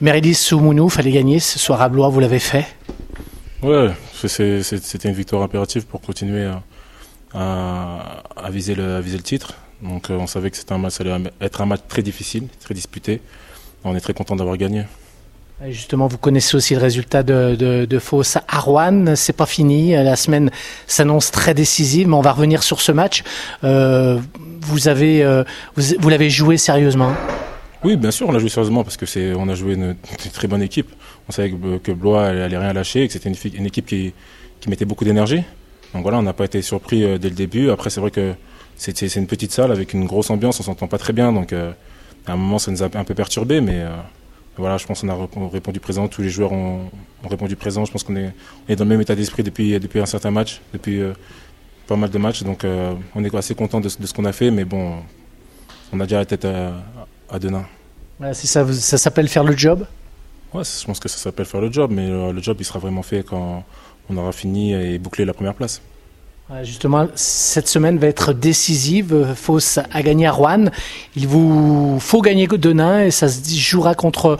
Meredith Soumounou, fallait gagner ce soir à Blois, vous l'avez fait? Ouais, c'était une victoire impérative pour continuer à viser le titre. Donc on savait que c'était ça allait être un match très difficile, très disputé. On est très content d'avoir gagné. Et justement, vous connaissez aussi le résultat de Fos à Roanne. C'est pas fini. La semaine s'annonce très décisive, mais on va revenir sur ce match. Vous l'avez joué sérieusement? Oui, bien sûr, on l'a joué sérieusement parce que on a joué une très bonne équipe. On savait que Blois allait rien lâcher et que c'était une équipe qui mettait beaucoup d'énergie. Donc voilà, on n'a pas été surpris dès le début. Après, c'est vrai que c'est une petite salle avec une grosse ambiance, on s'entend pas très bien. Donc à un moment, ça nous a un peu perturbé, mais voilà, je pense qu'on a répondu présent. Tous les joueurs ont répondu présent. Je pense qu'on est dans le même état d'esprit depuis un certain match, depuis pas mal de matchs. Donc on est assez content de ce qu'on a fait, mais bon, on a déjà la tête à Denain. Ouais, c'est ça, ça s'appelle faire le job? Ouais, je pense que ça s'appelle faire le job, mais le job il sera vraiment fait quand on aura fini et bouclé la première place. Ouais, justement, cette semaine va être décisive. Fos a gagné à Roanne. Il vous faut gagner Denain et ça se jouera contre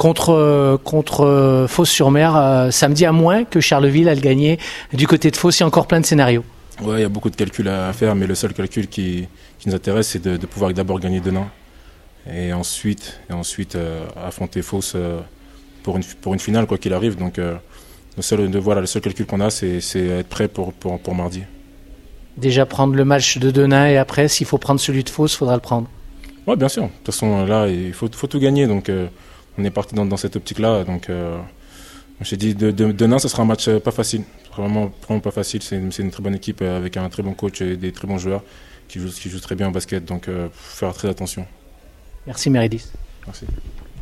Fos-sur-Mer samedi, à moins que Charleville ait gagné. Du côté de Fos, il y a encore plein de scénarios. Ouais, il y a beaucoup de calculs à faire, mais le seul calcul qui nous intéresse, c'est de pouvoir d'abord gagner Denain et ensuite affronter Fos pour une finale, quoi qu'il arrive. Donc le seul calcul qu'on a, c'est être prêt pour mardi. Déjà prendre le match de Denain et après, s'il faut prendre celui de Fos, il faudra le prendre. Oui, bien sûr. De toute façon, là, il faut tout gagner. Donc on est parti dans cette optique-là. Donc j'ai dit, Denain, ce sera un match pas facile. Vraiment pas facile. C'est une très bonne équipe avec un très bon coach et des très bons joueurs qui jouent très bien au basket. Donc faire très attention. Merci Meredith. Merci.